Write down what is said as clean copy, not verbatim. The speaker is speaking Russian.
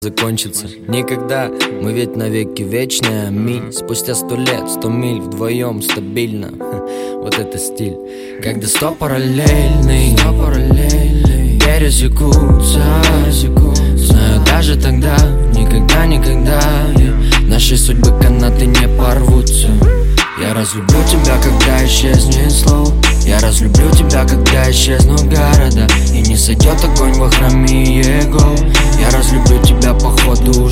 закончится никогда. Мы ведь навеки вечные, аминь. Спустя 100 лет, 100 миль вдвоем стабильно. Вот это стиль. Когда 100 параллельный пересекутся. Знаю, даже тогда, никогда наши судьбы канаты не порвутся. Я разлюблю тебя, когда исчезнет слово. Я разлюблю тебя, когда исчезнут города. И не сойдет огонь во храме его. Я разлюблю тебя, походу.